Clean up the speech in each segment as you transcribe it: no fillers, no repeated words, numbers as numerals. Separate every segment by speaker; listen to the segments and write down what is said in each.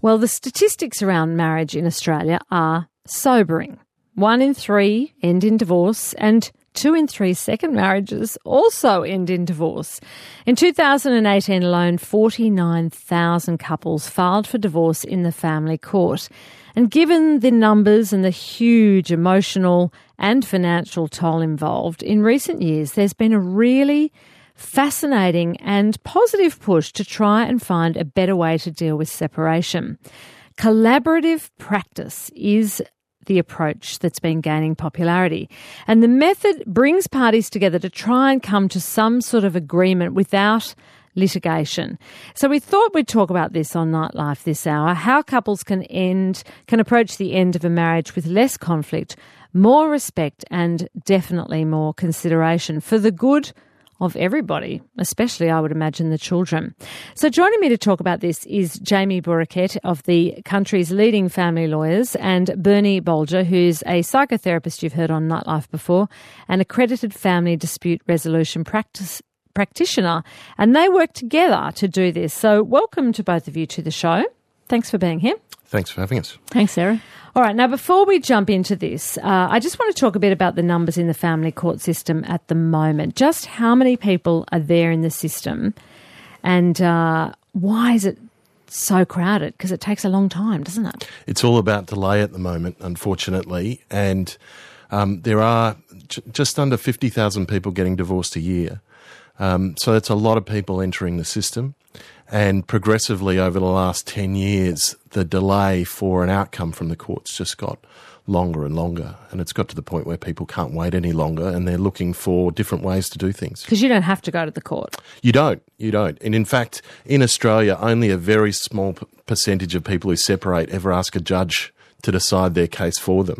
Speaker 1: Well, the statistics around marriage in Australia are sobering. 1 in 3 end in divorce and 2 in 3 second marriages also end in divorce. In 2018 alone, 49,000 couples filed for divorce in the family court. And given the numbers and the huge emotional and financial toll involved, in recent years there's been a really fascinating and positive push to try and find a better way to deal with separation. Collaborative practice is the approach that's been gaining popularity. And the method brings parties together to try and come to some sort of agreement without litigation. So we thought we'd talk about this on Nightlife this hour, how couples can approach the end of a marriage with less conflict, more respect and definitely more consideration for the good of everybody, especially, I would imagine, the children. So joining me to talk about this is Jamie Bourriquette of the country's leading family lawyers and Bernie Bolger, who's a psychotherapist you've heard on Nightlife before, an accredited family dispute resolution practitioner. And they work together to do this. So welcome to both of you to the show. Thanks for being here.
Speaker 2: Thanks for having us.
Speaker 3: Thanks, Sarah.
Speaker 1: All right, now before we jump into this, I just want to talk a bit about the numbers in the family court system at the moment. Just how many people are there in the system and why is it so crowded? Because it takes a long time, doesn't it?
Speaker 2: It's all about delay at the moment, unfortunately, and there are just under 50,000 people getting divorced a year. So that's a lot of people entering the system. And progressively over the last 10 years, the delay for an outcome from the courts just got longer and longer. And it's got to the point where people can't wait any longer and they're looking for different ways to do things.
Speaker 1: Because you don't have to go to the court.
Speaker 2: You don't. And in fact, in Australia, only a very small percentage of people who separate ever ask a judge to decide their case for them.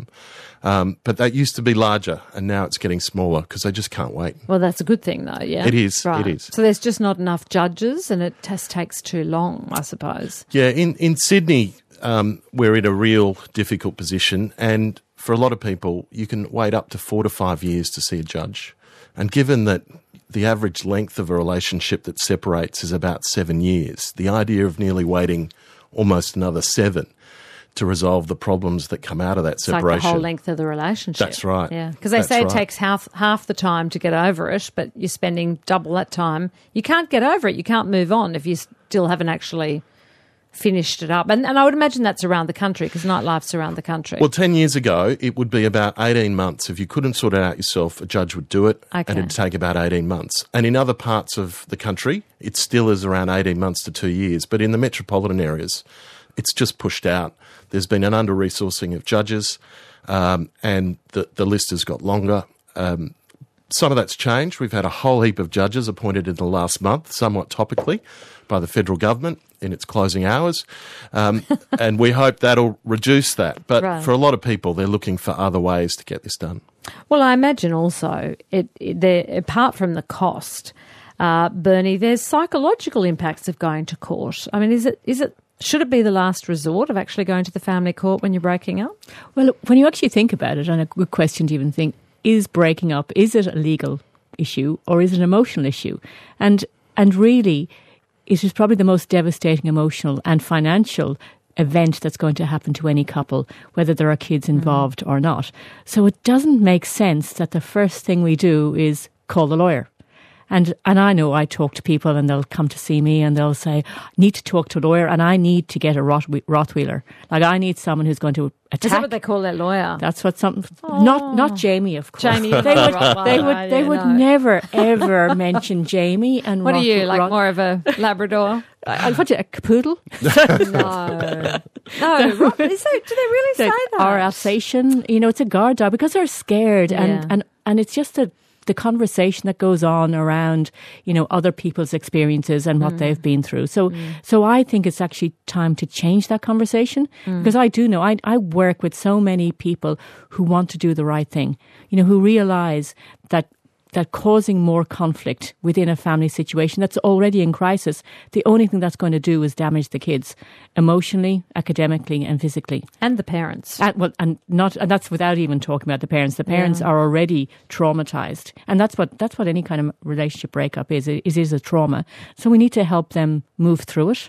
Speaker 2: But that used to be larger and now it's getting smaller because they just can't wait.
Speaker 1: Well, that's a good thing though, yeah?
Speaker 2: It is,
Speaker 1: right.
Speaker 2: It is.
Speaker 1: So there's just not enough judges and it just takes too long, I suppose.
Speaker 2: Yeah, in Sydney, we're in a real difficult position and for a lot of people, you can wait up to 4 to 5 years to see a judge. And given that the average length of a relationship that separates is about 7 years, the idea of nearly waiting almost another 7 to resolve the problems that come out of that separation.
Speaker 1: It's like the whole length of the relationship.
Speaker 2: That's right.
Speaker 1: Yeah, because they say it takes half the time to get over it, but you're spending double that time. You can't get over it. You can't move on if you still haven't actually finished it up. And I would imagine that's around the country because Nightlife's around the country.
Speaker 2: Well, 10 years ago, it would be about 18 months. If you couldn't sort it out yourself, a judge would do it,
Speaker 1: okay.
Speaker 2: And it'd take about 18 months. And in other parts of the country, it still is around 18 months to 2 years. But in the metropolitan areas, it's just pushed out. There's been an under-resourcing of judges and the list has got longer. Some of that's changed. We've had a whole heap of judges appointed in the last month, somewhat topically, by the federal government in its closing hours. And we hope that'll reduce that. But
Speaker 1: right.
Speaker 2: For a lot of people, they're looking for other ways to get this done.
Speaker 1: Well, I imagine also, apart from the cost, Bernie, there's psychological impacts of going to court. I mean, should it be the last resort of actually going to the family court when you're breaking up?
Speaker 3: Well, when you actually think about it, and a good question to even think, is breaking up, is it a legal issue or is it an emotional issue? And really, it is probably the most devastating emotional and financial event that's going to happen to any couple, whether there are kids involved or not. So it doesn't make sense that the first thing we do is call the lawyer. And I know I talk to people and they'll come to see me and they'll say, I need to talk to a lawyer and I need to get a Rottweiler. Like I need someone who's going to attack.
Speaker 1: Is that what they call their lawyer?
Speaker 3: That's what not Jamie, of course.
Speaker 1: Jamie,
Speaker 3: they would never ever mention Jamie and
Speaker 1: what are you, like more of a Labrador?
Speaker 3: I'll put you a capoodle.
Speaker 1: No. Do they really say that?
Speaker 3: Or Alsatian, it's a guard dog because they're scared and it's just the conversation that goes on around, other people's experiences and what they've been through. So I think it's actually time to change that conversation because I do know, I work with so many people who want to do the right thing, who realise that causing more conflict within a family situation that's already in crisis, the only thing that's going to do is damage the kids emotionally, academically and physically.
Speaker 1: And the parents.
Speaker 3: And that's without even talking about the parents. The parents are already traumatised. And that's what any kind of relationship breakup is. It is a trauma. So we need to help them move through it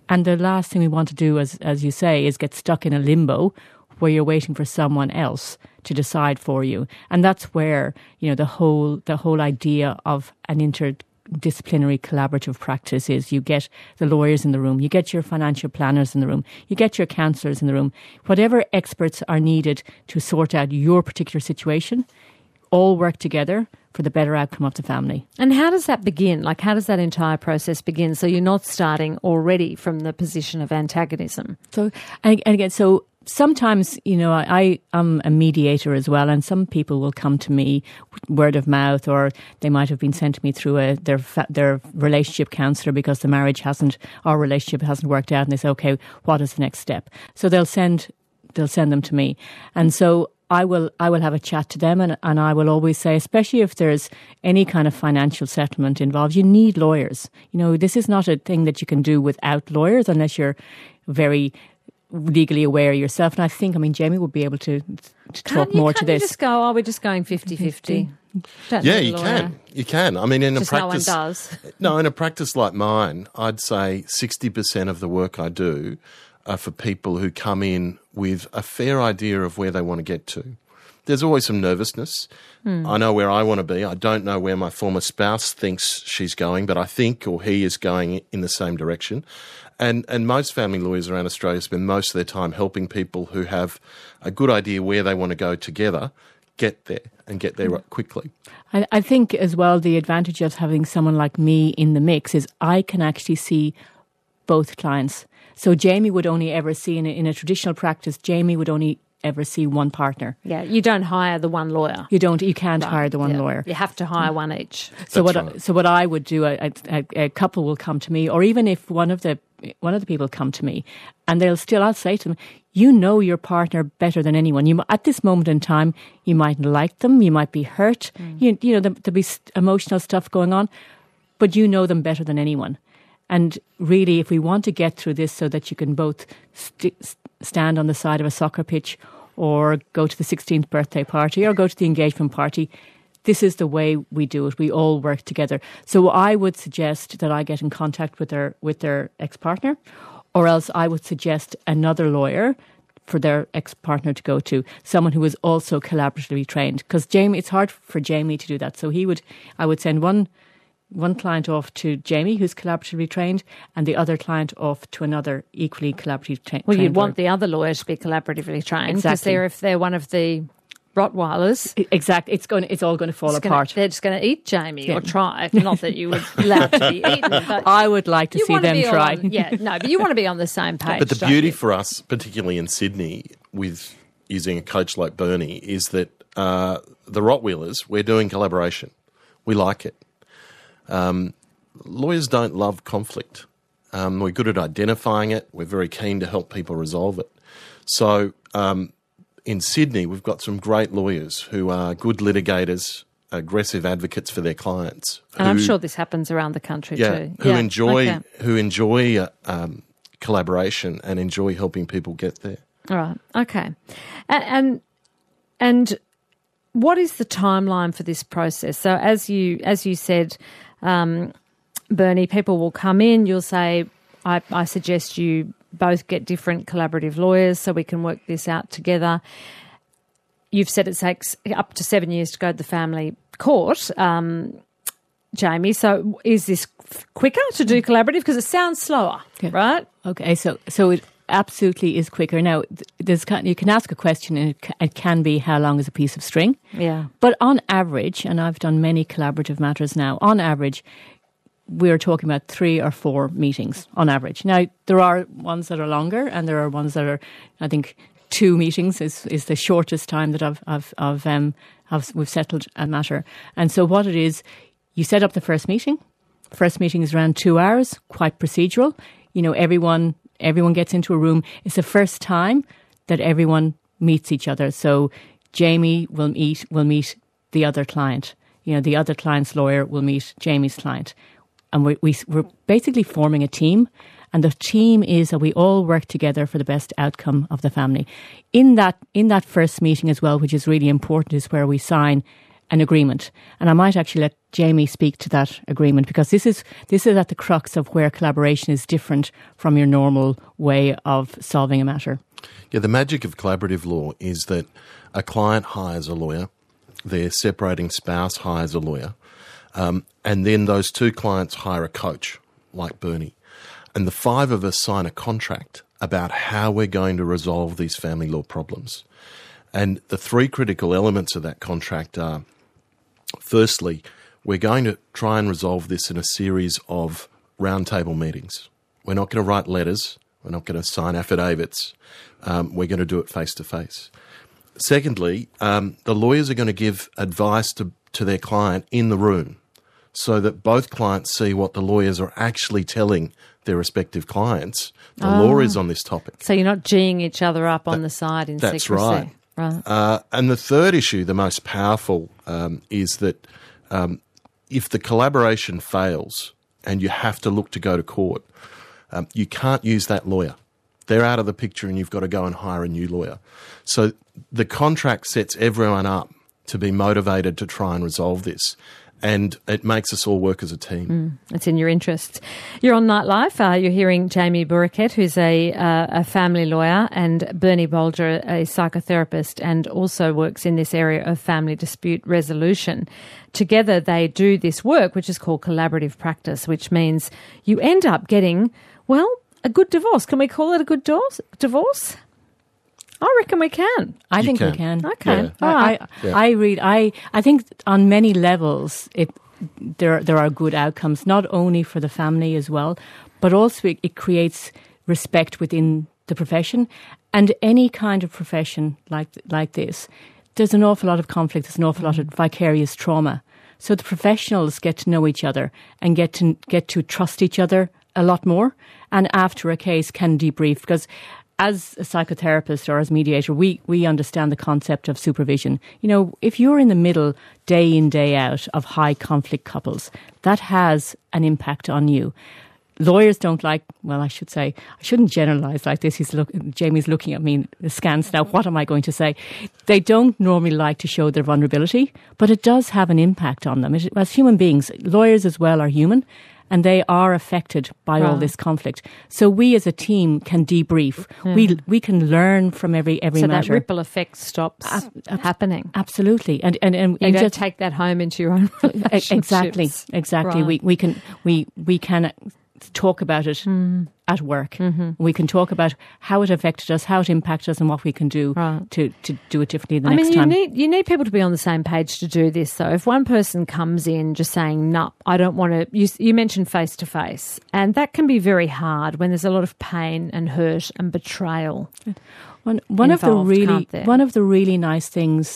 Speaker 3: And the last thing we want to do, as you say, is get stuck in a limbo where you're waiting for someone else to decide for you. And that's where, the whole idea of an interdisciplinary collaborative practice is. You get the lawyers in the room, you get your financial planners in the room, you get your counsellors in the room, whatever experts are needed to sort out your particular situation, all work together for the better outcome of the family.
Speaker 1: And how does that begin? Like, how does that entire process begin? So you're not starting already from the position of antagonism.
Speaker 3: So, and again, so sometimes, I am a mediator as well, and some people will come to me word of mouth, or they might have been sent to me through their relationship counsellor because the relationship hasn't worked out, and they say, okay, what is the next step? So they'll send them to me, and so I will have a chat to them, and I will always say, especially if there's any kind of financial settlement involved, you need lawyers. This is not a thing that you can do without lawyers unless you're very legally aware yourself. And I think, Jamie would be able to talk more to this.
Speaker 1: Can't you just go, we're just going 50-50?
Speaker 2: Yeah, you can. You can. In
Speaker 1: just
Speaker 2: a practice,
Speaker 1: no one does.
Speaker 2: No, in a practice like mine, I'd say 60% of the work I do are for people who come in with a fair idea of where they want to get to. There's always some nervousness. I know where I want to be. I don't know where my former spouse thinks she's going, but I think or he is going in the same direction. And most family lawyers around Australia spend most of their time helping people who have a good idea where they want to go together, get there and get there quickly.
Speaker 3: I think as well the advantage of having someone like me in the mix is I can actually see both clients. So Jamie would only ever see, in a traditional practice, Jamie would only ever see one partner.
Speaker 1: Yeah, you don't hire the one lawyer.
Speaker 3: You can't hire the one lawyer.
Speaker 1: You have to hire one each.
Speaker 3: So what I would do, a couple will come to me, or even if one of the people come to me, and I'll say to them, your partner better than anyone. At this moment in time, you mightn't like them, you might be hurt, there'll be emotional stuff going on, but you know them better than anyone. And really, if we want to get through this so that you can both stand on the side of a soccer pitch or go to the 16th birthday party or go to the engagement party, this is the way we do it. We all work together. So I would suggest that I get in contact with their ex-partner, or else I would suggest another lawyer for their ex-partner to go to, someone who is also collaboratively trained. Because it's hard for Jamie to do that. So I would send one client off to Jamie, who's collaboratively trained, and the other client off to another equally collaboratively trained.
Speaker 1: Well, you'd want the other lawyer to be collaboratively trained, because if they're one of the Rottweilers.
Speaker 3: Exactly. It's all going to fall apart.
Speaker 1: They're just going to eat Jamie, or try. Not that you would allow to be eaten. But
Speaker 3: I would like to see them try.
Speaker 1: But you want to be on the same page.
Speaker 2: But the beauty for us, particularly in Sydney, with using a coach like Bernie, is that the Rottweilers, we're doing collaboration. We like it. Lawyers don't love conflict. We're good at identifying it. We're very keen to help people resolve it. So in Sydney, we've got some great lawyers who are good litigators, aggressive advocates for their clients.
Speaker 1: And I'm sure this happens around the country too.
Speaker 2: Who enjoy collaboration and enjoy helping people get there.
Speaker 1: All right. Okay. And what is the timeline for this process? So as you said, Bernie, people will come in, you'll say, I suggest you both get different collaborative lawyers so we can work this out together. You've said it takes up to 7 years to go to the family court, Jamie. So is this quicker to do collaborative? Because it sounds slower, right?
Speaker 3: Okay, so it absolutely is quicker. Now, you can ask a question, and it can be, how long is a piece of string?
Speaker 1: Yeah.
Speaker 3: But on average, and I've done many collaborative matters now, on average, we're talking about 3 or 4 meetings on average. Now, there are ones that are longer, and there are ones that are, I think, 2 meetings is the shortest time that we've settled a matter. And so what it is, you set up the first meeting. First meeting is around 2 hours, quite procedural. Everyone gets into a room. It's the first time that everyone meets each other. So Jamie will meet the other client. The other client's lawyer will meet Jamie's client. And we're basically forming a team. And the team is that we all work together for the best outcome of the family. In that first meeting as well, which is really important, is where we sign an agreement. And I might actually let Jamie speak to that agreement, because this is at the crux of where collaboration is different from your normal way of solving a matter.
Speaker 2: Yeah, the magic of collaborative law is that a client hires a lawyer, their separating spouse hires a lawyer, and then those two clients hire a coach, like Bernie. And the five of us sign a contract about how we're going to resolve these family law problems. And the three critical elements of that contract are, firstly, we're going to try and resolve this in a series of roundtable meetings. We're not going to write letters. We're not going to sign affidavits. We're going to do it face-to-face. Secondly, the lawyers are going to give advice to their client in the room so that both clients see what the lawyers are actually telling their respective clients. The law is on this topic.
Speaker 1: So you're not geeing each other up on the side in
Speaker 2: that's
Speaker 1: secrecy.
Speaker 2: Right.
Speaker 1: Right.
Speaker 2: And the third issue, the most powerful, is that if the collaboration fails and you have to look to go to court, you can't use that lawyer. They're out of the picture and you've got to go and hire a new lawyer. So the contract sets everyone up to be motivated to try and resolve this. And it makes us all work as a team.
Speaker 1: It's in your interests. You're on Nightlife. You're hearing Jamie Bourriquette, who's a family lawyer, and Bernie Bolger, a psychotherapist, and also works in this area of family dispute resolution. Together they do this work, which is called collaborative practice, which means you end up getting, well, a good divorce. Can we call it a good divorce? I reckon we can.
Speaker 3: I think we can.
Speaker 1: Okay.
Speaker 2: Yeah.
Speaker 1: All right.
Speaker 3: I think on many levels there are good outcomes, not only for the family as well, but also it creates respect within the profession. And any kind of profession like this, there's an awful lot of conflict, there's an awful lot of vicarious trauma. So the professionals get to know each other and get to trust each other a lot more, and after a case can debrief, because as a psychotherapist or as mediator, we understand the concept of supervision. You know, if you're in the middle day in, day out of high conflict couples, that has an impact on you. Lawyers don't like, well, I should say, I shouldn't generalise like this. Jamie's looking at me askance now. What am I going to say? They don't normally like to show their vulnerability, but it does have an impact on them. As human beings, lawyers as well are human, and they are affected by all this conflict. So we as a team can debrief. We can learn from every
Speaker 1: so
Speaker 3: matter.
Speaker 1: So that ripple effect stops happening.
Speaker 3: Absolutely. And
Speaker 1: you don't just take that home into your own relationships.
Speaker 3: Exactly.
Speaker 1: Right.
Speaker 3: We can talk about it at work. We can talk about how it affected us, how it impacted us, and what we can do to do it differently the next time.
Speaker 1: You need people to be on the same page to do this, though. If one person comes in just saying, no, I don't want to, you mentioned face-to-face, and that can be very hard when there's a lot of pain and hurt and betrayal. One of the really nice things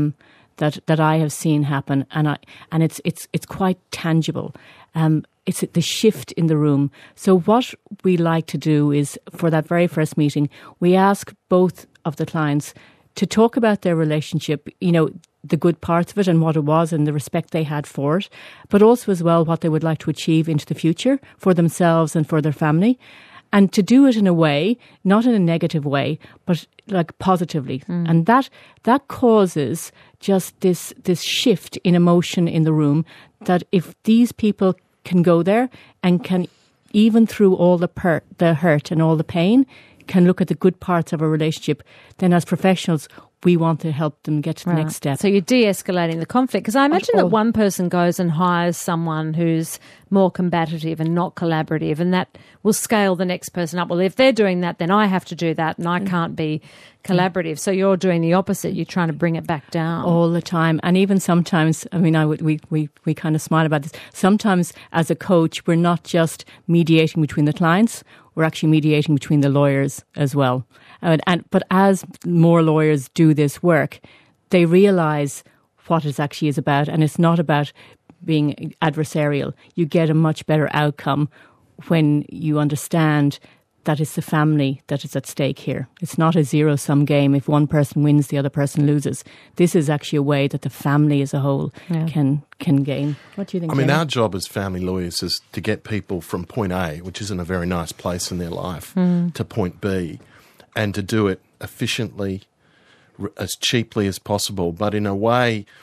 Speaker 1: that I have seen happen, and it's quite tangible. It's the shift in the room. So what we like to do is, for that very first meeting, we ask both of the clients to talk about their relationship, you know, the good parts of it and what it was and the respect they had for it, but also as well what they would like to achieve into the future for themselves and for their family. And to do it in a way, not in a negative way, but like positively. And that causes just this shift in emotion in the room, that if these people can go there and can, even through all the hurt and all the pain, can look at the good parts of a relationship, then as professionals, we want to help them get to the next step. So you're de-escalating the conflict. Because I imagine that one person goes and hires someone who's more combative and not collaborative, and that will scale the next person up. Well, if they're doing that, then I have to do that, and I can't be collaborative. So you're doing the opposite. You're trying to bring it back down.
Speaker 3: All the time. And even sometimes, I mean, we kind of smile about this. Sometimes as a coach, we're not just mediating between the clients, we're actually mediating between the lawyers as well. But as more lawyers do this work, they realise what it actually is about, and it's not about being adversarial. You get a much better outcome when you understand that it's the family that is at stake here. It's not a zero-sum game. If one person wins, the other person loses. This is actually a way that the family as a whole can gain. What do you think,
Speaker 2: I mean,
Speaker 3: Jamie?
Speaker 2: our job as family lawyers is to get people from point A, which isn't a very nice place in their life, to point B, and to do it efficiently, as cheaply as possible, but in a way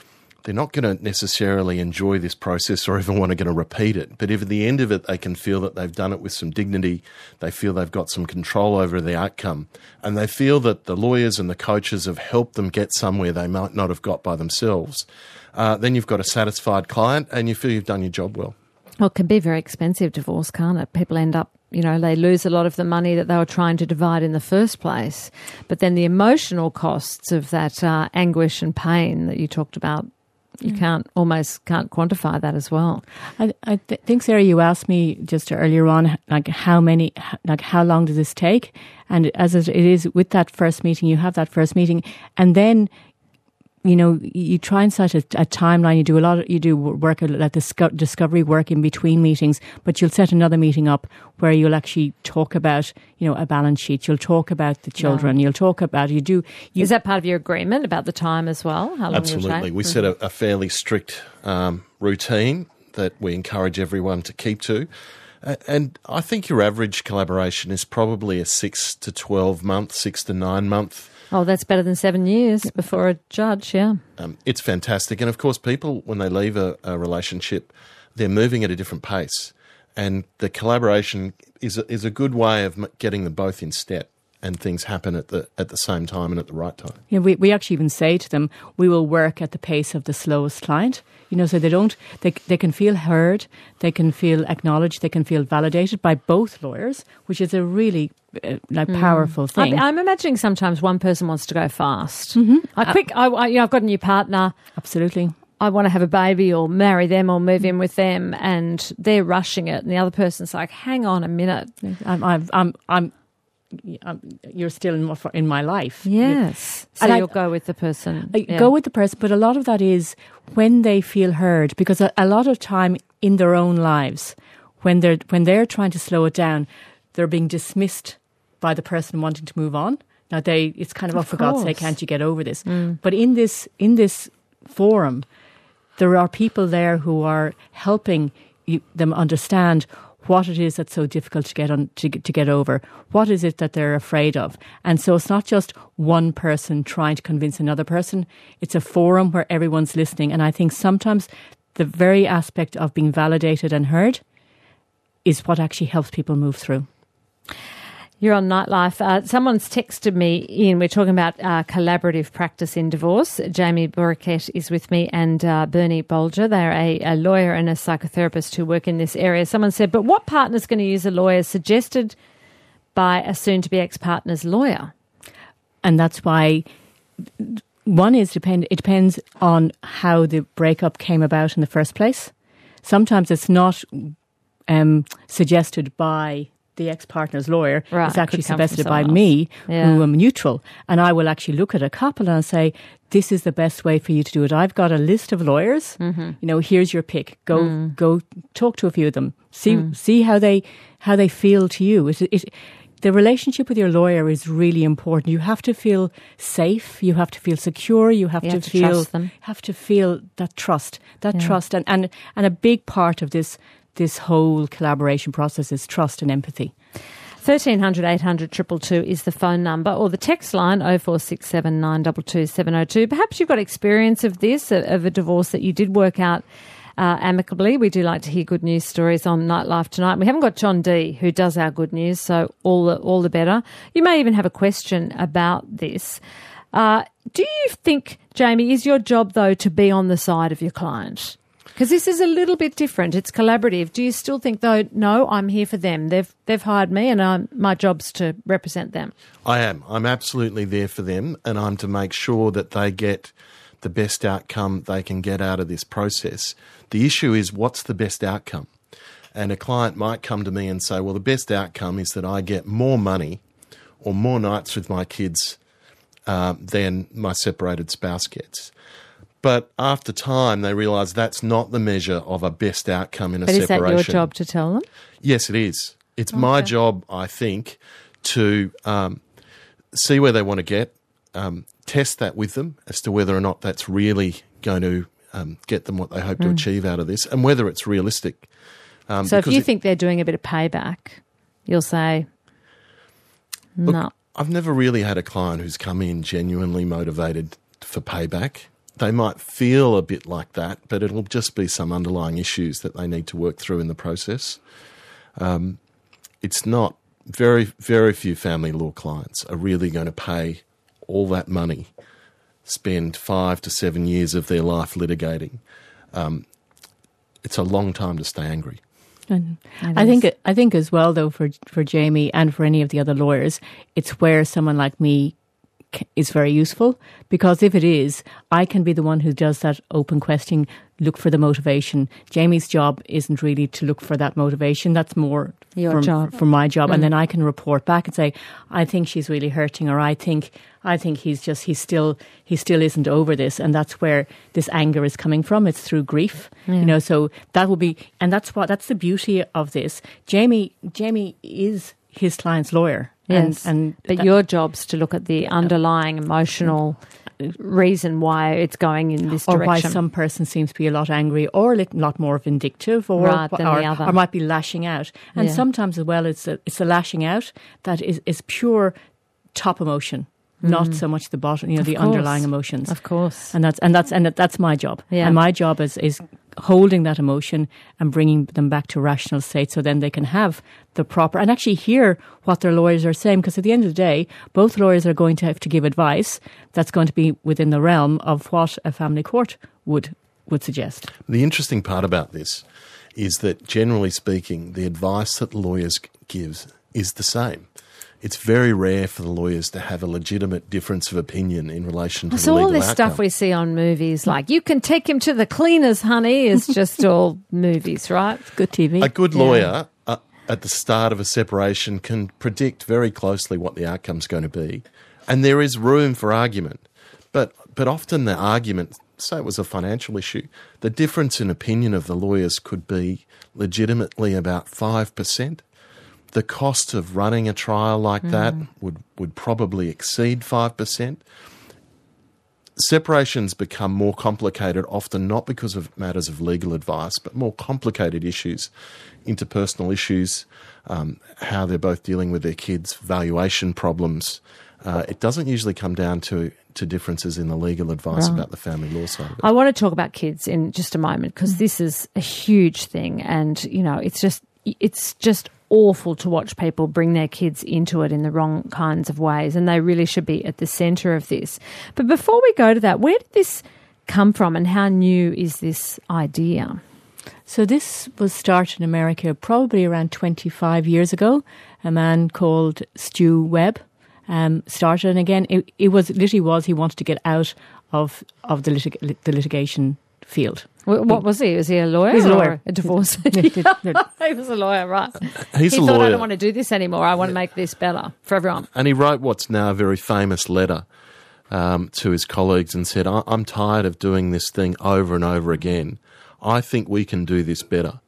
Speaker 2: they're not going to necessarily enjoy this process or even want to repeat it. But if at the end of it they can feel that they've done it with some dignity, they feel they've got some control over the outcome, and they feel that the lawyers and the coaches have helped them get somewhere they might not have got by themselves, then you've got a satisfied client and you feel you've done your job well.
Speaker 1: Well, it can be very expensive, divorce, can't it? People end up, they lose a lot of the money that they were trying to divide in the first place. But then the emotional costs of that anguish and pain that you talked about, you can't quantify that as well.
Speaker 3: I think, Sarah, you asked me just earlier on, how long does this take? And as it is with that first meeting, you have that first meeting, and then you try and set a timeline. You do work like discovery work in between meetings, but you'll set another meeting up where you'll actually talk about, a balance sheet. You'll talk about the children. You'll talk about
Speaker 1: Is that part of your agreement about the time as well? How long
Speaker 2: Absolutely. We set a fairly strict routine that we encourage everyone to keep to. And I think your average collaboration is probably a 6 to 12 month, 6 to 9 month.
Speaker 1: Oh, that's better than 7 years before a judge, yeah.
Speaker 2: It's fantastic. And of course, people, when they leave a relationship, they're moving at a different pace. And the collaboration is a good way of getting them both in step, and things happen at the same time and at the right time.
Speaker 3: Yeah, we actually even say to them, we will work at the pace of the slowest client. So they can feel heard, they can feel acknowledged, they can feel validated by both lawyers, which is a really powerful thing.
Speaker 1: I'm imagining sometimes one person wants to go fast. Mm-hmm. I've got a new partner.
Speaker 3: Absolutely.
Speaker 1: I want to have a baby or marry them or move in with them, and they're rushing it, and the other person's like, hang on a minute. You're still in my life. Yes. So you'll go with the person.
Speaker 3: Go with the person, but a lot of that is when they feel heard, because a lot of time in their own lives, when they're trying to slow it down, they're being dismissed by the person wanting to move on. Now it's kind of, for God's sake, can't you get over this? But in this forum, there are people there who are helping them understand what it is that's so difficult to get over. What is it that they're afraid of? And so it's not just one person trying to convince another person. It's a forum where everyone's listening. And I think sometimes the very aspect of being validated and heard is what actually helps people move through.
Speaker 1: You're on Nightlife. Someone's texted me in. We're talking about collaborative practice in divorce. Jamie Burkett is with me, and Bernie Bolger. They're a lawyer and a psychotherapist who work in this area. Someone said, but what partner's going to use a lawyer suggested by a soon-to-be ex-partner's lawyer?
Speaker 3: And that's why one is it depends on how the breakup came about in the first place. Sometimes it's not suggested by the ex-partner's lawyer.
Speaker 1: Right,
Speaker 3: it's actually suggested by me, who am neutral. And I will actually look at a couple and say, this is the best way for you to do it. I've got a list of lawyers. Mm-hmm. Here's your pick. Go talk to a few of them. See how they feel to you. The relationship with your lawyer is really important. You have to feel safe. You have to feel secure. You have to feel
Speaker 1: trust them.
Speaker 3: Have to feel that trust. Trust, and a big part of this whole collaboration process is trust and empathy.
Speaker 1: 1300 800 222 is the phone number, or the text line 0467 922 702. Perhaps you've got experience of this, of a divorce that you did work out amicably. We do like to hear good news stories on Nightlife tonight. We haven't got John D, who does our good news, so all the better. You may even have a question about this. Do you think, Jamie, is your job, though, to be on the side of your client? Because this is a little bit different. It's collaborative. Do you still think, though, no, I'm here for them. They've hired me, and my job's to represent them?
Speaker 2: I am. I'm absolutely there for them, and I'm to make sure that they get the best outcome they can get out of this process. The issue is, what's the best outcome? And a client might come to me and say, well, the best outcome is that I get more money or more nights with my kids than my separated spouse gets. But after time, they realise that's not the measure of a best outcome in a separation.
Speaker 1: But is that your job to tell them?
Speaker 2: Yes, it is. It's my job, I think, to see where they want to get, test that with them as to whether or not that's really going to get them what they hope to achieve out of this, and whether it's realistic.
Speaker 1: So if you think they're doing a bit of payback, you'll say, no.
Speaker 2: Look, I've never really had a client who's come in genuinely motivated for payback. they might feel a bit like that, but it'll just be some underlying issues that they need to work through in the process. It's not very, very few family law clients are really going to pay all that money, spend 5 to 7 years of their life litigating. It's a long time to stay angry.
Speaker 3: And I think as well, though, for Jamie and for any of the other lawyers, it's where someone like me is very useful, because if it is, I can be the one who does that open questioning, look for the motivation. Jamie's job isn't really to look for that motivation. That's more for my job. And then I can report back and say, I think she's really hurting, or I think he still isn't over this. And that's where this anger is coming from. It's through grief. Yeah. So that will be, and that's the beauty of this. Jamie is his client's lawyer.
Speaker 1: Yes, but your job's to look at the underlying emotional reason why it's going in this direction.
Speaker 3: Or why some person seems to be a lot angry or a lot more vindictive or might be lashing out. And sometimes as well it's the lashing out that is pure top emotion. Not so much the bottom, the underlying emotions.
Speaker 1: Of course.
Speaker 3: And that's my job. Yeah. And my job is holding that emotion and bringing them back to rational state, so then they can have the proper and actually hear what their lawyers are saying, because at the end of the day, both lawyers are going to have to give advice that's going to be within the realm of what a family court would suggest.
Speaker 2: The interesting part about this is that, generally speaking, the advice that lawyers give is the same. It's very rare for the lawyers to have a legitimate difference of opinion in relation to the legal outcome.
Speaker 1: So all this stuff we see on movies, like, you can take him to the cleaners, honey, is just all movies, right? It's good TV.
Speaker 2: A good lawyer at the start of a separation can predict very closely what the outcome's going to be, and there is room for argument. But often the argument, say it was a financial issue, the difference in opinion of the lawyers could be legitimately about 5%. The cost of running a trial like that would probably exceed 5%. Separations become more complicated, often not because of matters of legal advice, but more complicated issues, interpersonal issues, how they're both dealing with their kids, valuation problems. It doesn't usually come down to differences in the legal advice about the family law side of it.
Speaker 1: I want to talk about kids in just a moment, because this is a huge thing, and it's just awful to watch people bring their kids into it in the wrong kinds of ways, and they really should be at the centre of this. But before we go to that, where did this come from, and how new is this idea?
Speaker 3: So this was started in America probably around 25 years ago. A man called Stu Webb started, and again, he wanted to get out of the litigation field.
Speaker 1: What was he? Was he a lawyer?
Speaker 3: He's a lawyer.
Speaker 1: Or a divorce? He was a lawyer, right.
Speaker 2: He
Speaker 1: thought, I don't want to do this anymore. I want to make this better for everyone.
Speaker 2: And he wrote what's now a very famous letter to his colleagues and said, I'm tired of doing this thing over and over again. I think we can do this better.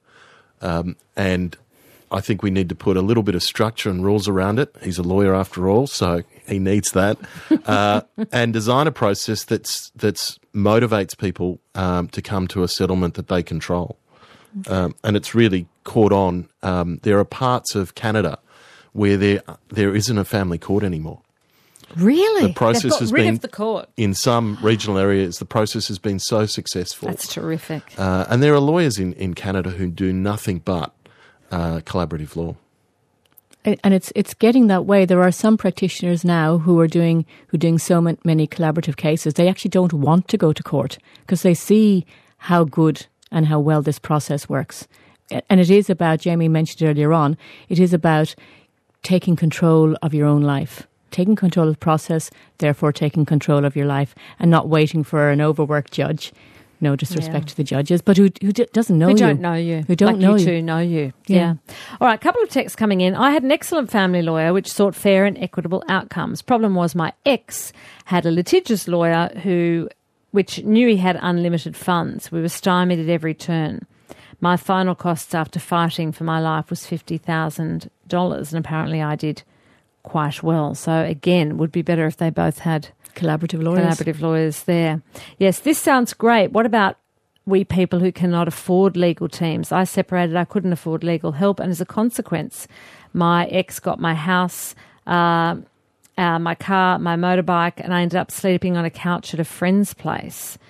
Speaker 2: And I think we need to put a little bit of structure and rules around it. He's a lawyer after all, so he needs that. And design a process that's motivates people to come to a settlement that they control. And it's really caught on. There are parts of Canada where there isn't a family court anymore.
Speaker 1: Really?
Speaker 2: The process has been
Speaker 1: of the court.
Speaker 2: In some regional areas, the process has been so successful.
Speaker 1: That's terrific.
Speaker 2: And there are lawyers in Canada who do nothing but collaborative law.
Speaker 3: And it's getting that way. There are some practitioners now who are doing so many collaborative cases. They actually don't want to go to court because they see how good and how well this process works. And it is about, Jamie mentioned earlier on, it is about taking control of your own life. Taking control of the process, therefore taking control of your life, and not waiting for an overworked judge. No disrespect to the judges, but who doesn't know you.
Speaker 1: Who don't know you.
Speaker 3: Who don't know you.
Speaker 1: Two know you. Yeah. All right, a couple of texts coming in. I had an excellent family lawyer which sought fair and equitable outcomes. Problem was my ex had a litigious lawyer which knew he had unlimited funds. We were stymied at every turn. My final costs after fighting for my life was $50,000, and apparently I did quite well. So again, would be better if they both had
Speaker 3: collaborative
Speaker 1: lawyers there. Yes, this sounds great. What about we people who cannot afford legal teams? I separated, I couldn't afford legal help, and as a consequence, my ex got my house, my car, my motorbike, and I ended up sleeping on a couch at a friend's place.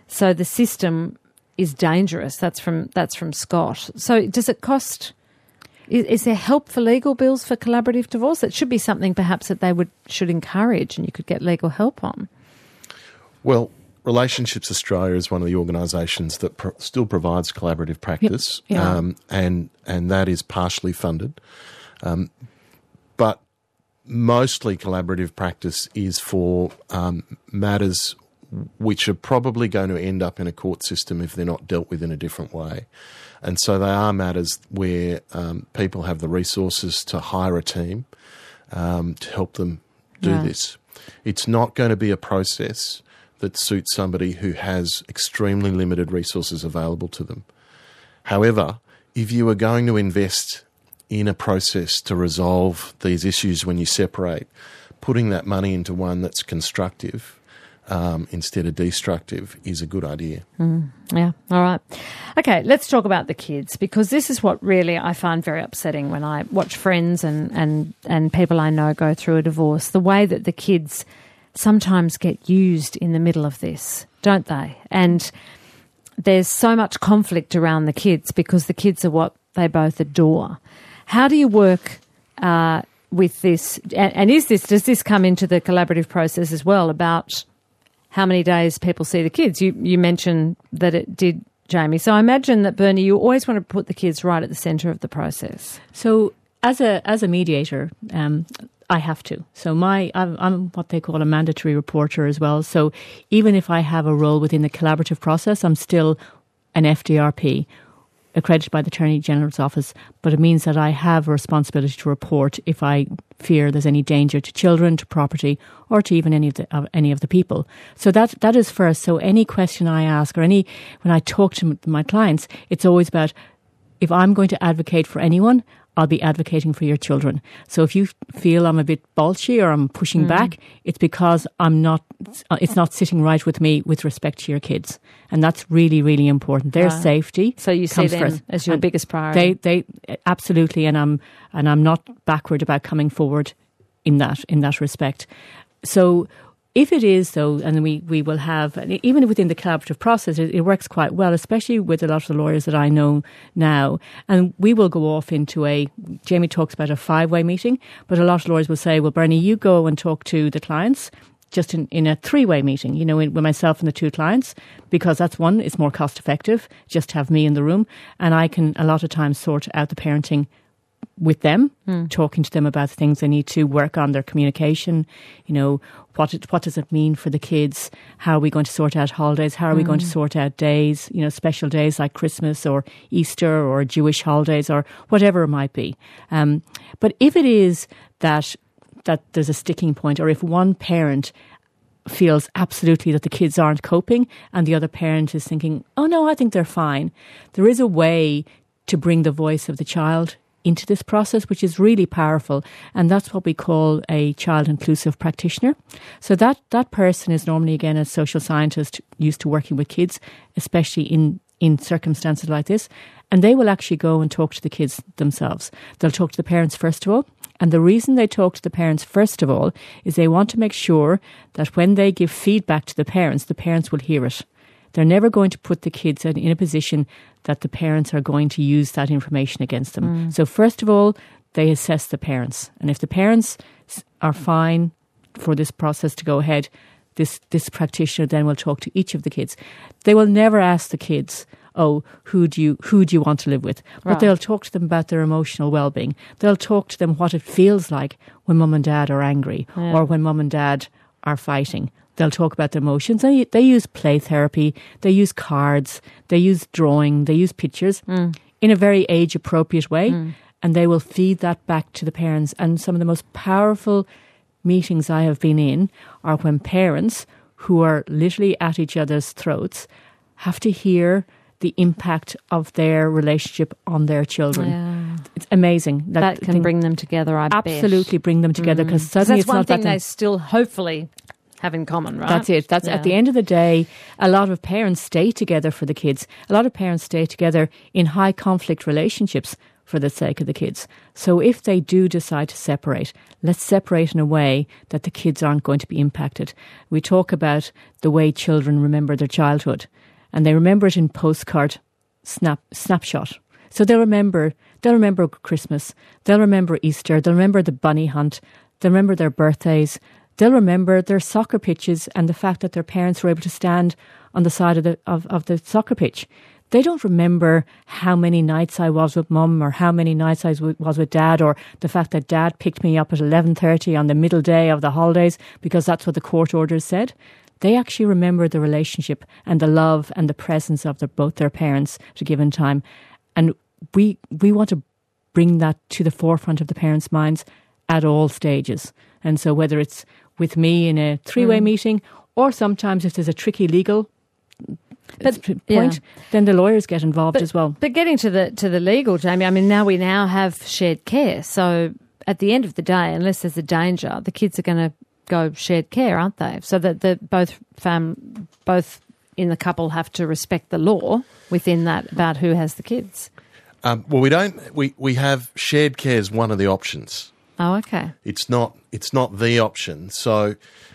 Speaker 1: So the system is dangerous. That's from Scott. So does it cost? Is there help for legal bills for collaborative divorce? It should be something perhaps that they should encourage, and you could get legal help on.
Speaker 2: Well, Relationships Australia is one of the organisations that still provides collaborative practice,
Speaker 1: yep. Yeah.
Speaker 2: And that is partially funded. But mostly collaborative practice is for matters which are probably going to end up in a court system if they're not dealt with in a different way. And so they are matters where people have the resources to hire a team to help them do this. It's not going to be a process that suits somebody who has extremely limited resources available to them. However, if you are going to invest in a process to resolve these issues when you separate, putting that money into one that's constructive instead of destructive is a good idea.
Speaker 1: Yeah, all right. Okay, let's talk about the kids, because this is what really I find very upsetting when I watch friends and people I know go through a divorce, the way that the kids sometimes get used in the middle of this, don't they? And there's so much conflict around the kids because the kids are what they both adore. How do you work with this? And does this come into the collaborative process as well, about how many days people see the kids? You mentioned that it did, Jamie. So I imagine that, Bernie, you always want to put the kids right at the centre of the process.
Speaker 3: So as a mediator, I have to. So I'm what they call a mandatory reporter as well. So even if I have a role within the collaborative process, I'm still an FDRP, accredited by the Attorney General's Office, but it means that I have a responsibility to report if I fear there's any danger to children, to property, or to even any of the people. So that is first. So any question I ask, or when I talk to my clients, it's always about, if I'm going to advocate for anyone, I'll be advocating for your children. So if you feel I'm a bit balchy or I'm pushing back, it's because it's not sitting right with me with respect to your kids. And that's really, really important. Their safety.
Speaker 1: So you see them
Speaker 3: first
Speaker 1: as your biggest priority.
Speaker 3: They absolutely, and I'm not backward about coming forward in that respect. So if it is, though, and we will have, even within the collaborative process, it works quite well, especially with a lot of the lawyers that I know now. And we will go off into Jamie talks about a 5-way meeting, but a lot of lawyers will say, well, Bernie, you go and talk to the clients just in a 3-way meeting, with myself and the 2 clients, because that's one, it's more cost effective, just to have me in the room. And I can a lot of times sort out the parenting with them, talking to them about the things they need to work on, their communication, what does it mean for the kids? How are we going to sort out holidays? How are we going to sort out days, special days like Christmas or Easter or Jewish holidays or whatever it might be. But if it is that there's a sticking point, or if one parent feels absolutely that the kids aren't coping and the other parent is thinking, oh no, I think they're fine, there is a way to bring the voice of the child into this process, which is really powerful. And that's what we call a child inclusive practitioner. So that person is normally, again, a social scientist used to working with kids, especially in circumstances like this. And they will actually go and talk to the kids themselves. They'll talk to the parents first of all. And the reason they talk to the parents first of all is they want to make sure that when they give feedback to the parents will hear it. They're never going to put the kids in a position that the parents are going to use that information against them. So first of all, they assess the parents. And if the parents are fine for this process to go ahead, this practitioner then will talk to each of the kids. They will never ask the kids, oh, who do you want to live with? But they'll talk to them about their emotional well-being. They'll talk to them what it feels like when mum and dad are angry or when mum and dad are fighting. They'll talk about their emotions. They use play therapy. They use cards. They use drawing. They use pictures in a very age-appropriate way. And they will feed that back to the parents. And some of the most powerful meetings I have been in are when parents who are literally at each other's throats have to hear the impact of their relationship on their children. Yeah. It's amazing.
Speaker 1: That can bring them together, I bet.
Speaker 3: Absolutely bring them together. Because
Speaker 1: that's one thing they still hopefully have in common, right?
Speaker 3: That's it. At the end of the day, a lot of parents stay together for the kids. A lot of parents stay together in high conflict relationships for the sake of the kids. So if they do decide to separate, let's separate in a way that the kids aren't going to be impacted. We talk about the way children remember their childhood. and they remember it in postcard snapshot. So they'll remember Christmas, they'll remember Easter, they'll remember the bunny hunt, they'll remember their birthdays, they'll remember their soccer pitches and the fact that their parents were able to stand on the side of the soccer pitch. They don't remember how many nights I was with mum or how many nights I was with dad, or the fact that dad picked me up at 11:30 on the middle day of the holidays because that's what the court orders said. They actually remember the relationship and the love and the presence of both their parents at a given time. And we want to bring that to the forefront of the parents' minds at all stages. And so whether it's with me in a three-way meeting, or sometimes if there's a tricky legal point, then the lawyers get involved as well.
Speaker 1: But getting to the legal, Jamie, I mean, we now have shared care. So at the end of the day, unless there's a danger, the kids are going to go shared care, aren't they? So that both in the couple have to respect the law within that about who has the kids.
Speaker 2: Well, we don't. We have shared care as one of the options.
Speaker 1: Oh, okay.
Speaker 2: It's not the option. So.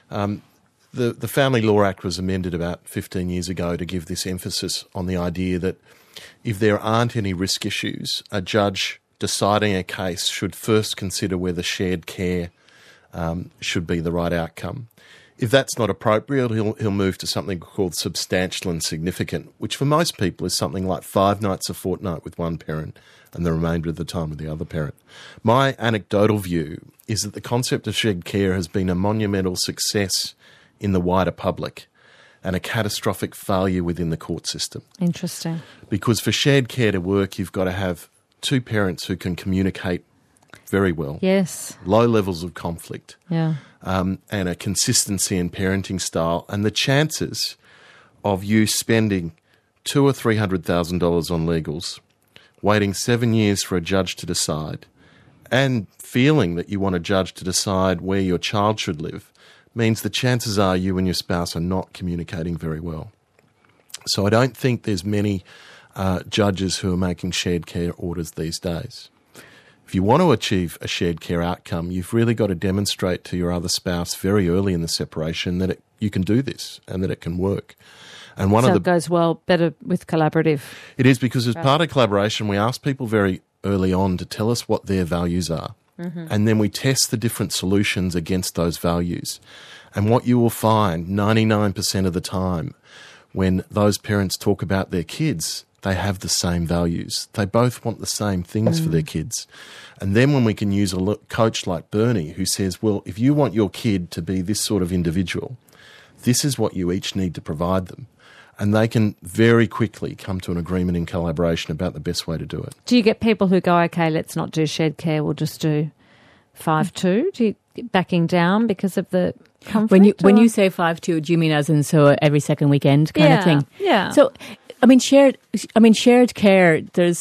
Speaker 2: The Family Law Act was amended about 15 years ago to give this emphasis on the idea that if there aren't any risk issues, a judge deciding a case should first consider whether shared care should be the right outcome. If that's not appropriate, he'll move to something called substantial and significant, which for most people is something like 5 nights a fortnight with one parent and the remainder of the time with the other parent. My anecdotal view is that the concept of shared care has been a monumental success in the wider public and a catastrophic failure within the court system. Interesting. Because for shared care to work, you've got to have 2 parents who can communicate very well.
Speaker 1: Yes.
Speaker 2: Low levels of conflict.
Speaker 1: Yeah.
Speaker 2: And a consistency in parenting style. And the chances of you spending $200,000 or $300,000 on legals, waiting 7 years for a judge to decide, and feeling that you want a judge to decide where your child should live, means the chances are you and your spouse are not communicating very well. So I don't think there's many judges who are making shared care orders these days. If you want to achieve a shared care outcome, you've really got to demonstrate to your other spouse very early in the separation that you can do this and that it can work. And
Speaker 1: it goes well better with collaborative.
Speaker 2: It is, because as part of collaboration, we ask people very early on to tell us what their values are. Mm-hmm. And then we test the different solutions against those values. And what you will find 99% of the time when those parents talk about their kids, they have the same values. They both want the same things for their kids. And then when we can use a coach like Bernie who says, well, if you want your kid to be this sort of individual, this is what you each need to provide them. And they can very quickly come to an agreement in collaboration about the best way to do it.
Speaker 1: Do you get people who go, okay, let's not do shared care, we'll just do 5-2? Do you get backing down because of the conflict?
Speaker 3: When you say 5-2, do you mean as in every second weekend kind of thing?
Speaker 1: Yeah.
Speaker 3: So, shared care.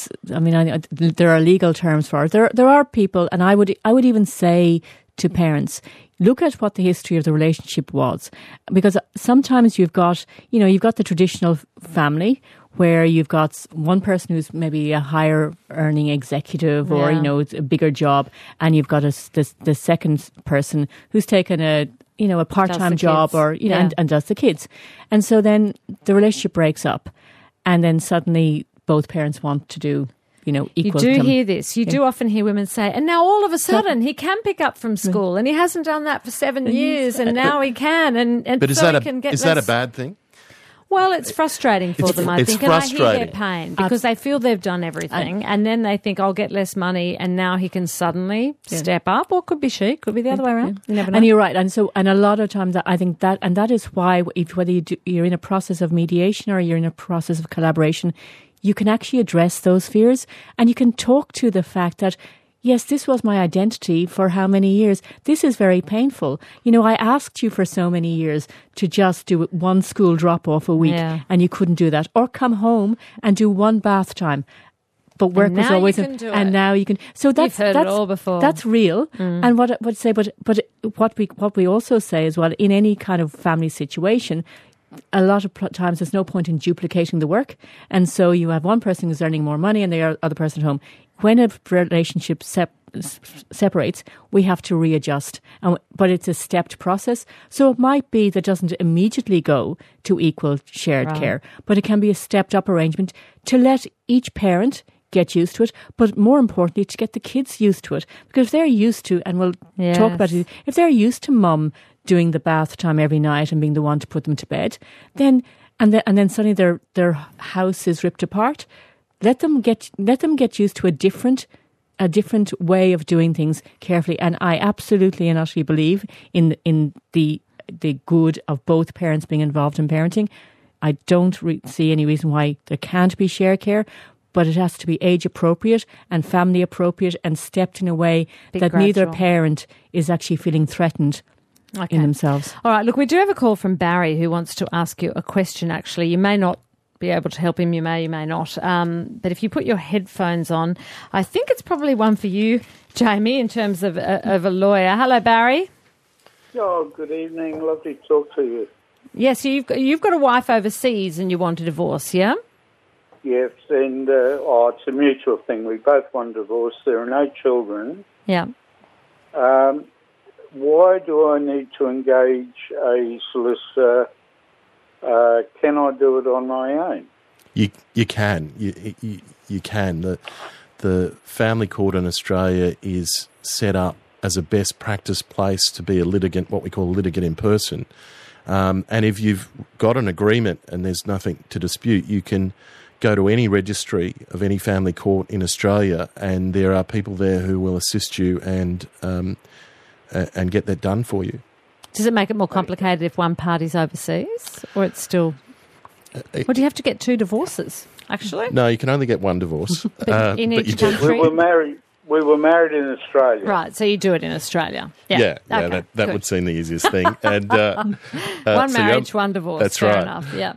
Speaker 3: There are legal terms for it. There are people, and I would even say to parents, look at what the history of the relationship was, because sometimes you've got the traditional family where you've got one person who's maybe a higher earning executive or it's a bigger job, and you've got the second person who's taken a part-time job and does the kids, and so then the relationship breaks up, and then suddenly both parents want to do equal.
Speaker 1: You do hear this. You do often hear women say, and now all of a sudden he can pick up from school, and he hasn't done that for 7 years, and now he can. And
Speaker 2: but is
Speaker 1: so
Speaker 2: that a bad thing?
Speaker 1: Well, it's frustrating for them, I think. And I hear their pain because they feel they've done everything, and then they think, I'll get less money, and now he can suddenly step up, or could be she, could be the other way around. You never know.
Speaker 3: And you're right. And a lot of times I think that is why whether you're in a process of mediation or you're in a process of collaboration, you can actually address those fears, and you can talk to the fact that, yes, this was my identity for how many years. This is very painful. I asked you for so many years to just do one school drop-off a week, and you couldn't do that. Or come home and do one bath time. But work was always... And now you can... So
Speaker 1: You've heard it all before.
Speaker 3: That's real. And what we also say as well, in any kind of family situation, a lot of times there's no point in duplicating the work. And so you have one person who's earning more money and the other person at home. When a relationship separates, we have to readjust. But it's a stepped process. So it might be that it doesn't immediately go to equal shared care, but it can be a stepped up arrangement to let each parent get used to it, but more importantly, to get the kids used to it. Because if they're used to, and we'll talk about it, if they're used to mum doing the bath time every night and being the one to put them to bed, then suddenly their house is ripped apart. Let them get used to a different way of doing things carefully. And I absolutely and utterly believe in the good of both parents being involved in parenting. I don't see any reason why there can't be shared care, but it has to be age appropriate and family appropriate and stepped in a way that gradual. Neither parent is actually feeling threatened in themselves.
Speaker 1: All right, look, we do have a call from Barry who wants to ask you a question, actually. You may not be able to help him, you may not. But if you put your headphones on, I think it's probably one for you, Jamie, in terms of a lawyer. Hello, Barry.
Speaker 4: Oh, good evening. Lovely to talk to you.
Speaker 1: Yes, so you've got a wife overseas and you want a divorce, yeah?
Speaker 4: Yes, and it's a mutual thing. We both want divorce. There are no children.
Speaker 1: Yeah.
Speaker 4: Why do I need to engage a solicitor? Can I do it on my own?
Speaker 2: You can. You can. The family court in Australia is set up as a best practice place to be a litigant, what we call a litigant in person. And if you've got an agreement and there's nothing to dispute, you can go to any registry of any family court in Australia, and there are people there who will assist you and get that done for you.
Speaker 1: Does it make it more complicated if one party's overseas, or it's still? Or do you have to get two divorces? Actually,
Speaker 2: no, you can only get one divorce
Speaker 1: in each country.
Speaker 4: We were married in Australia.
Speaker 1: Right, so you do it in Australia.
Speaker 2: Yeah,
Speaker 1: okay,
Speaker 2: that would seem the easiest thing. And
Speaker 1: one marriage, one divorce.
Speaker 2: That's
Speaker 1: fair
Speaker 2: right.
Speaker 1: Enough. Yeah.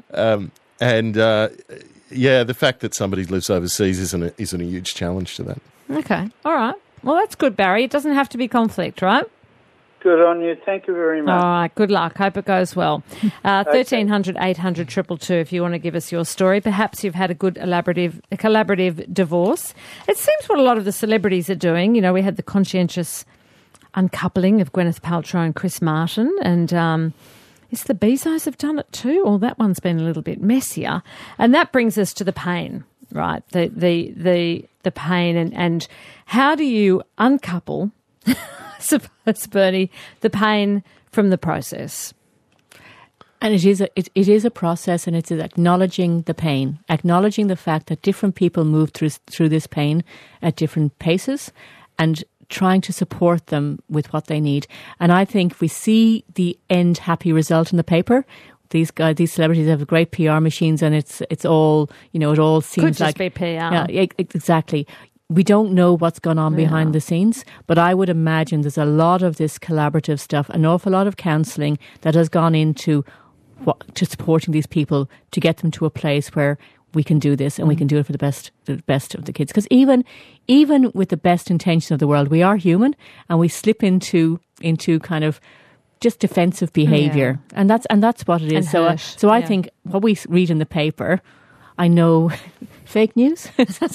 Speaker 2: The fact that somebody lives overseas isn't a huge challenge to that.
Speaker 1: Okay, all right. Well, that's good, Barry. It doesn't have to be conflict, right?
Speaker 4: Good on you. Thank you very much.
Speaker 1: All right, good luck. Hope it goes well. 1300 800 222 if you want to give us your story. Perhaps you've had a good collaborative divorce. It seems what a lot of the celebrities are doing. You know, we had the conscientious uncoupling of Gwyneth Paltrow and Chris Martin, and is the Bezos have done it too? Or that one's been a little bit messier. And that brings us to the pain, right? The pain and how do you uncouple, I suppose, Bernie, the pain from the process?
Speaker 3: And it is a process, and it's acknowledging the pain, acknowledging the fact that different people move through this pain at different paces, and trying to support them with what they need. And I think we see the end happy result in the paper. These celebrities have great PR machines, and it's all, it all seems
Speaker 1: could just
Speaker 3: like
Speaker 1: be PR.
Speaker 3: Yeah, exactly. We don't know what's gone on behind the scenes, but I would imagine there's a lot of this collaborative stuff, an awful lot of counselling that has gone into to supporting these people to get them to a place where we can do this and we can do it for the best of the kids. Because even with the best intention of the world, we are human and we slip into kind of just defensive behaviour, and that's what it is. So I think what we read in the paper, I know fake news.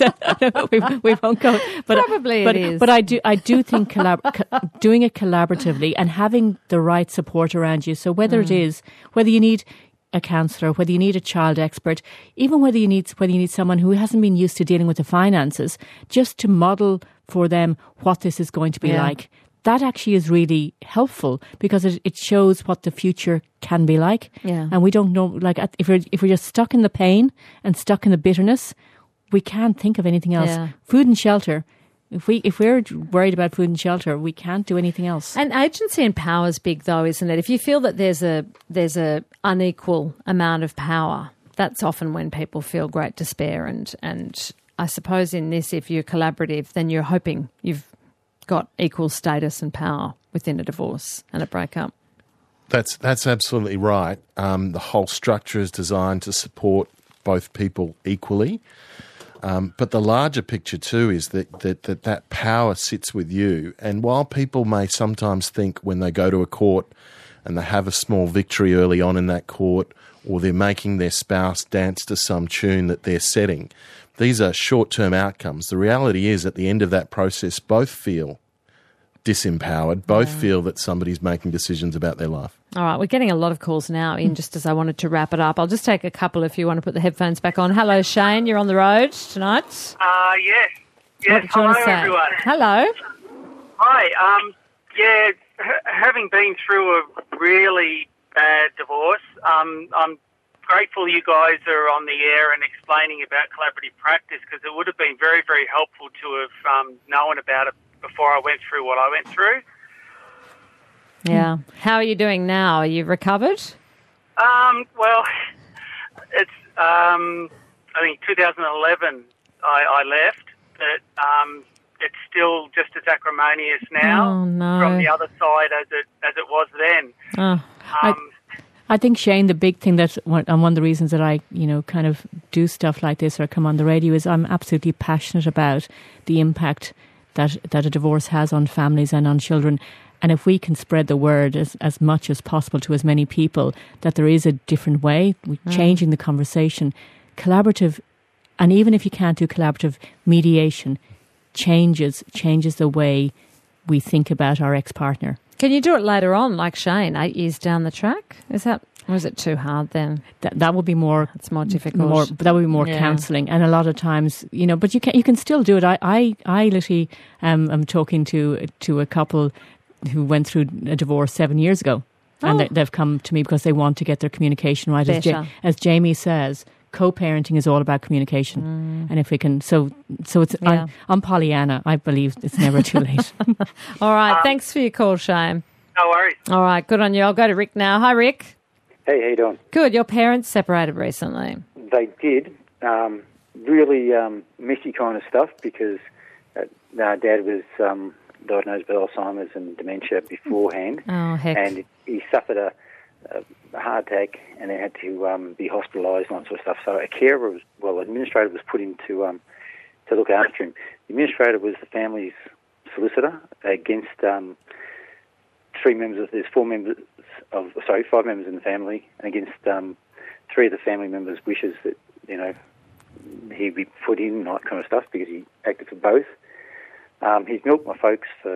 Speaker 3: we won't go. But,
Speaker 1: probably it is.
Speaker 3: But I do think doing it collaboratively and having the right support around you. So whether you need a counsellor, whether you need a child expert, even whether you need someone who hasn't been used to dealing with the finances, just to model for them what this is going to be like. That actually is really helpful because it shows what the future can be like. Yeah. And we don't know, like, if we're just stuck in the pain and stuck in the bitterness, we can't think of anything else. Yeah. Food and shelter. If we're worried about food and shelter, we can't do anything else.
Speaker 1: And agency and power is big, though, isn't it? If you feel that there's a unequal amount of power, that's often when people feel great despair. And I suppose in this, if you're collaborative, then you're hoping you've got equal status and power within a divorce and a breakup.
Speaker 2: That's absolutely right. The whole structure is designed to support both people equally. But the larger picture too is that power sits with you. And while people may sometimes think when they go to a court and they have a small victory early on in that court, or they're making their spouse dance to some tune that they're setting. These are short-term outcomes. The reality is, at the end of that process, both feel disempowered, both feel that somebody's making decisions about their life.
Speaker 1: All right, we're getting a lot of calls now in, just as I wanted to wrap it up. I'll just take a couple if you want to put the headphones back on. Hello, Shane, you're on the road tonight.
Speaker 5: Yes.
Speaker 1: What do you want to say?
Speaker 5: Everyone.
Speaker 1: Hello.
Speaker 5: Hi. Having been through a really bad divorce, I'm grateful you guys are on the air and explaining about collaborative practice, because it would have been very, very helpful to have known about it before I went through what I went through.
Speaker 1: Yeah. How are you doing now? Are you recovered?
Speaker 5: Well, it's I think 2011 I left, but it's still just as acrimonious now.
Speaker 1: Oh, no.
Speaker 5: From the other side as it was then.
Speaker 1: Oh.
Speaker 3: I think, Shane, the big thing and one of the reasons that I, kind of do stuff like this or come on the radio is I'm absolutely passionate about the impact that a divorce has on families and on children. And if we can spread the word as much as possible to as many people that there is a different way, changing the conversation, collaborative, and even if you can't do collaborative, mediation changes the way we think about our ex-partner.
Speaker 1: Can you do it later on, like Shane, 8 years down the track? Or is it too hard then?
Speaker 3: That would be more.
Speaker 1: It's more difficult.
Speaker 3: That would be more counselling, and a lot of times, but you can still do it. I literally am talking to a couple who went through a divorce 7 years ago, and they've come to me because they want to get their communication right. As Jamie says, co-parenting is all about communication, and if we can, so it's. Yeah. I'm Pollyanna. I believe it's never too late.
Speaker 1: All right, thanks for your call, Shane.
Speaker 5: No worries.
Speaker 1: All right, good on you. I'll go to Rick now. Hi, Rick.
Speaker 6: Hey, how you doing?
Speaker 1: Good. Your parents separated recently.
Speaker 6: They did. Really messy kind of stuff, because Dad was diagnosed with Alzheimer's and dementia beforehand.
Speaker 1: Oh, heck.
Speaker 6: And he suffered a heart attack and then had to be hospitalised and that sort of stuff. So a carer administrator was put in to look after him. The administrator was the family's solicitor against five members in the family, and against three of the family members' wishes that, he be put in and that kind of stuff, because he acted for both. He's milked my folks for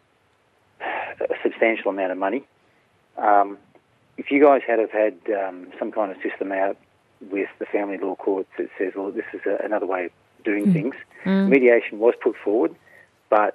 Speaker 6: a substantial amount of money. If you guys had some kind of system out with the family law courts that says, well, this is another way of doing things, mediation was put forward, but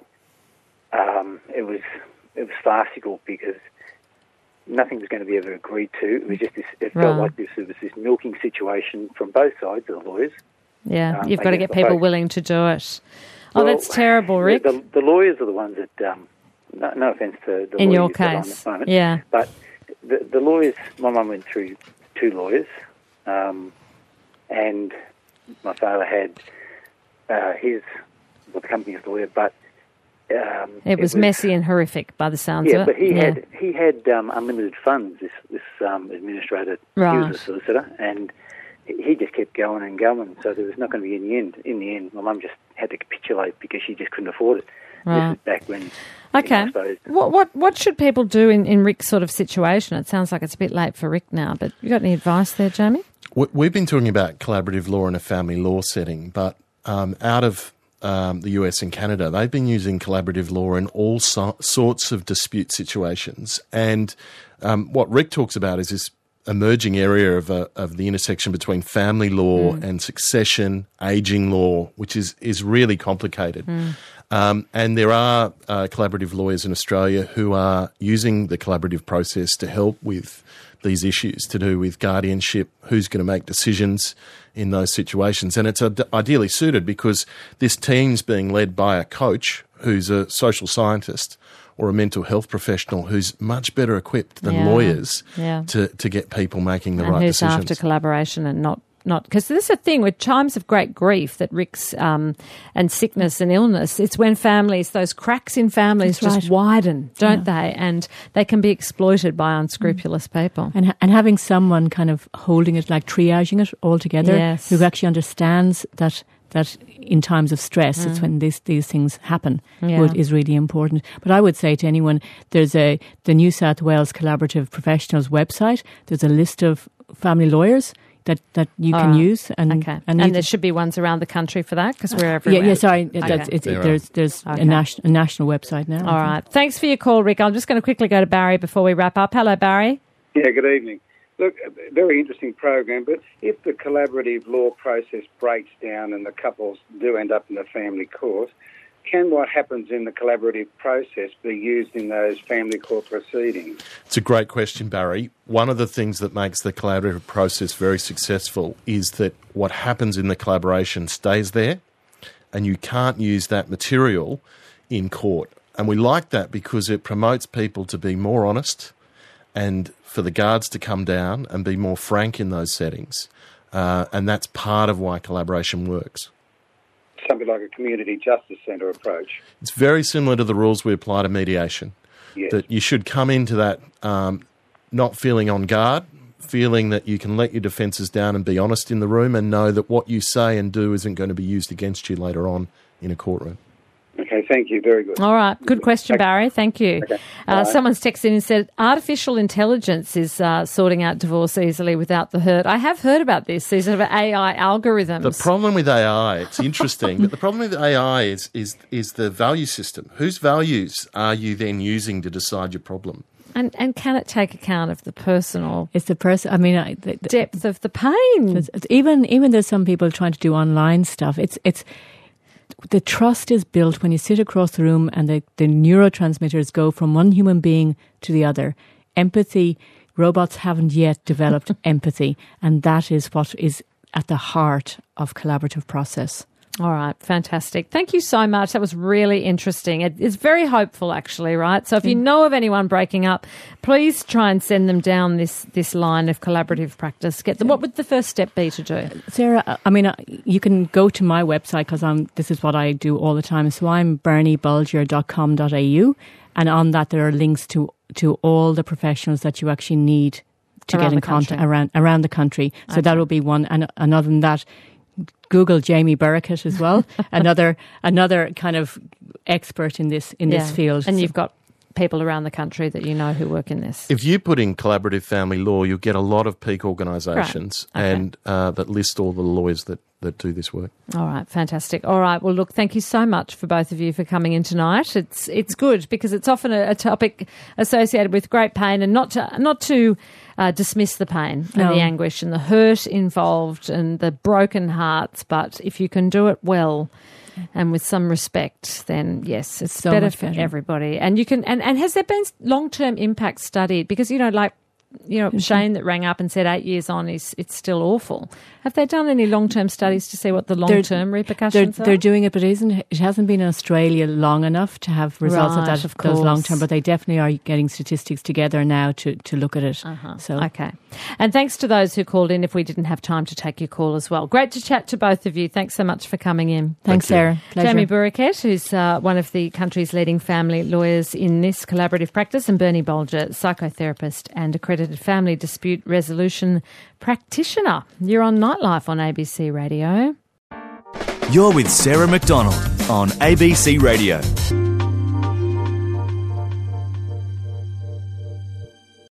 Speaker 6: it was farcical, because nothing was going to be ever agreed to. It was just this. It felt like this was this milking situation from both sides of the lawyers.
Speaker 1: Yeah, you've got to get people willing to do it. Oh, that's terrible, Rick.
Speaker 6: The lawyers are the ones that. No offence to the
Speaker 1: in
Speaker 6: lawyers
Speaker 1: your
Speaker 6: you've got on
Speaker 1: case,
Speaker 6: the moment,
Speaker 1: yeah.
Speaker 6: But the lawyers. My mum went through 2 lawyers, and my father had the company's lawyer, but.
Speaker 1: It was messy and horrific by the sounds of it.
Speaker 6: But he had unlimited funds. This administrator,
Speaker 1: right.
Speaker 6: He was a solicitor, and he just kept going and going. So there was not going to be any end. In the end, my mum just had to capitulate because she just couldn't afford it.
Speaker 1: Right.
Speaker 6: This is back when.
Speaker 1: Okay. What should people do in Rick's sort of situation? It sounds like it's a bit late for Rick now, but you got any advice there, Jamie?
Speaker 2: We've been talking about collaborative law in a family law setting, but out of the US and Canada, they've been using collaborative law in all sorts of dispute situations. And what Rick talks about is this emerging area of the intersection between family law and succession, ageing law, which is really complicated. And there are collaborative lawyers in Australia who are using the collaborative process to help with these issues to do with guardianship, who's going to make decisions in those situations. And it's ideally suited because this team's being led by a coach who's a social scientist or a mental health professional who's much better equipped than lawyers to get people making the right decisions.
Speaker 1: Who's after collaboration and not because this is a thing with times of great grief that Rick's and sickness and illness. It's when those cracks in families just widen, don't they? And they can be exploited by unscrupulous people.
Speaker 3: And having someone kind of holding it, like triaging it all together, who actually understands that that in times of stress, it's when these things happen,
Speaker 1: Yeah.
Speaker 3: is really important. But I would say to anyone, there's the New South Wales Collaborative Professionals website. There's a list of family lawyers that you can use. And
Speaker 1: there should be ones around the country for that, because we're everywhere.
Speaker 3: Yeah, sorry.
Speaker 1: Okay.
Speaker 3: There's a national website now.
Speaker 1: All right. Thanks for your call, Rick. I'm just going to quickly go to Barry before we wrap up. Hello, Barry.
Speaker 7: Yeah, good evening. Look, a very interesting program, but if the collaborative law process breaks down and the couples do end up in the family court, can what happens in the collaborative process be used in those family court proceedings?
Speaker 2: It's a great question, Barry. One of the things that makes the collaborative process very successful is that what happens in the collaboration stays there, and you can't use that material in court. And we like that because it promotes people to be more honest and for the guards to come down and be more frank in those settings. And that's part of why collaboration works.
Speaker 7: Something like a community justice centre approach.
Speaker 2: It's very similar to the rules we apply to mediation.
Speaker 7: Yes.
Speaker 2: That you should come into that not feeling on guard, feeling that you can let your defences down and be honest in the room and know that what you say and do isn't going to be used against you later on in a courtroom.
Speaker 7: Okay, thank you. Very good.
Speaker 1: All right. Good question, Barry. Thank you.
Speaker 7: Okay.
Speaker 1: Someone's texted in and said artificial intelligence is sorting out divorce easily without the hurt. I have heard about this, these sort of AI algorithms.
Speaker 2: The problem with AI, it's interesting, but the problem with AI is the value system. Whose values are you then using to decide your problem?
Speaker 1: And can it take account of the personal
Speaker 3: It's the person. I mean, the
Speaker 1: depth of the pain?
Speaker 3: even there's some people trying to do online stuff. It's the trust is built when you sit across the room and the neurotransmitters go from one human being to the other. Empathy, robots haven't yet developed empathy, and that is what is at the heart of collaborative process.
Speaker 1: All right, fantastic. Thank you so much. That was really interesting. It's very hopeful, actually, right? So if you know of anyone breaking up, please try and send them down this line of collaborative practice. Get them. What would the first step be to do?
Speaker 3: Sarah, I mean, you can go to my website because this is what I do all the time. So I'm berniebulger.com.au, and on that there are links to all the professionals that you actually need to get in contact around the country. So that will be one. And other than that, Google Jamie Burkett as well, another kind of expert in this field.
Speaker 1: And you've got people around the country that you know who work in this.
Speaker 2: If you put in collaborative family law, you'll get a lot of peak organisations and that list all the lawyers that do this work.
Speaker 1: All right, fantastic. All right, well, look, thank you so much for both of you for coming in tonight. It's good because it's often a topic associated with great pain, and not to dismiss the pain and the anguish and the hurt involved and the broken hearts, but if you can do it well and with some respect, then yes, it's so better for everybody. And you can. And has there been long-term impact studied? Because Shane that rang up and said 8 years on it's still awful. Have they done any long-term studies to see what the long-term repercussions are?
Speaker 3: They're doing it, but it hasn't been in Australia long enough to have results of that. Those long-term, but they definitely are getting statistics together now to look at it. So
Speaker 1: okay. And thanks to those who called in if we didn't have time to take your call as well. Great to chat to both of you. Thanks so much for coming in.
Speaker 3: Thanks, Sarah. Pleasure.
Speaker 1: Jamie Burkett, who's one of the country's leading family lawyers in this collaborative practice, and Bernie Bulger, psychotherapist and accredited family dispute resolution practitioner. You're on Nightlife on ABC Radio.
Speaker 8: You're with Sarah McDonald on ABC Radio.